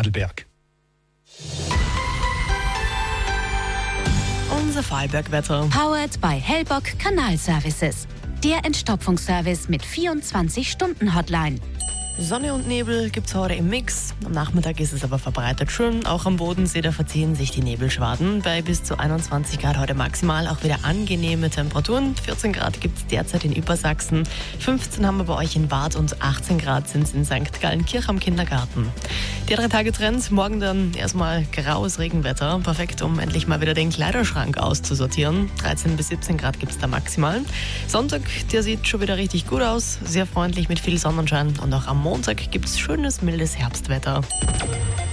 Vorarlberg. Unser Vorarlberg-Wetter. Powered by Hellbock Kanalservices. Der Entstopfungsservice mit 24-Stunden-Hotline. Sonne und Nebel gibt's heute im Mix. Am Nachmittag ist es aber verbreitet schön. Auch am Bodensee, da verziehen sich die Nebelschwaden. Bei bis zu 21 Grad heute maximal auch wieder angenehme Temperaturen. 14 Grad gibt's derzeit in Übersachsen. 15 haben wir bei euch in Waadt und 18 Grad sind es in St. Gallenkirch am Kindergarten. Der 3-Tage-Trend, morgen dann erstmal graues Regenwetter. Perfekt, um endlich mal wieder den Kleiderschrank auszusortieren. 13 bis 17 Grad gibt's da maximal. Sonntag, der sieht schon wieder richtig gut aus. Sehr freundlich mit viel Sonnenschein und auch am Montag gibt es schönes, mildes Herbstwetter.